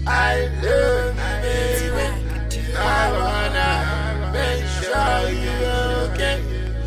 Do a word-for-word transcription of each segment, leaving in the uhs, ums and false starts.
I love you, baby. I wanna make sure you're okay.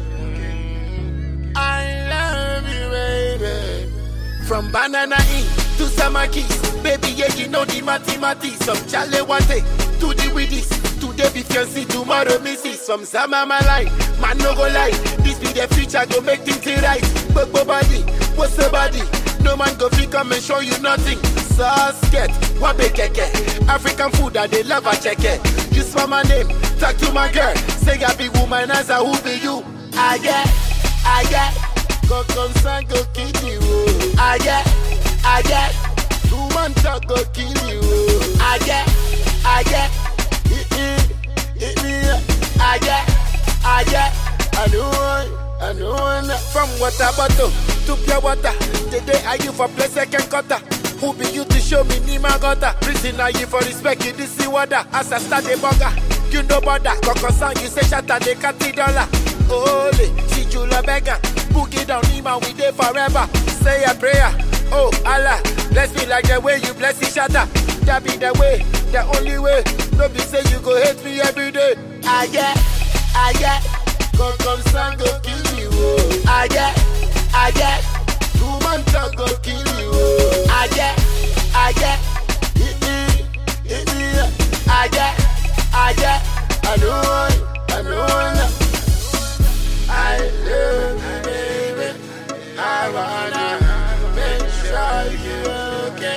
I love you, baby. From Banana Inn to Summer Keys, baby, yeah, you know the mathematics. Some Charlie Wante to the Widdies. Today be fiancé, tomorrow missy. Some Sama Malai, man no go lie. This be the future, go make things right. But body, what's the body? No man go free come and show you nothing. So scared, what be keke? African food that they love a check it. You spell my name, talk to my girl. Say I be woman as a who be you. I get, I get. Go come son, go kill you. I get, I get. Two man talk, go kill you. I get, I get. Hit me, hit me. I get, I get. I know, I know. From water bottle to pure water. Today are you for play second quarter? Who be you to show me Nima Gota? Reason are you for respect you this see water? As I start the burger, you know bother. Coco song you say shatter the catty dollar. Holy, she jula beggar. Boogie down Nima we there forever. Say a prayer, oh Allah. Bless me like the way you bless each other. That be the way, the only way. Don't be say you go hate me every day. I get, I get. Coco song go kill you. I get, I get. Two man talk go kill you. I get, I get. Hit me, hit me. I get, I get. I know, I know. I love you, baby. I wanna make sure you're okay.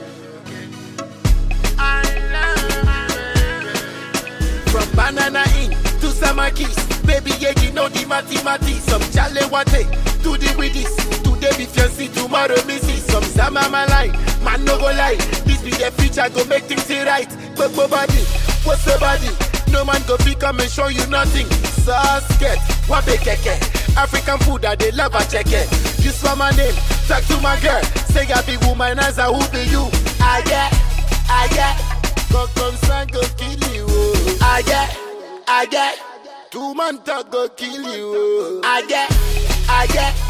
I love you, baby. From Banana Inn to Summer Keys, baby, yeah, you know the mathematics. Some Charlie Wante to the Widdies. Today be fiancé, tomorrow missy. Some Sama Malai, man no go lie. This be the future, go make things right. But body, what's the body? No man go free come and show you nothing. So scared, what be keke? African food that they love a check it. You spell my name, talk to my girl. Say I be woman as a who be you. I get, I get. Go come son go kill you. I get, I get. Two man talk go kill you. I get, I get.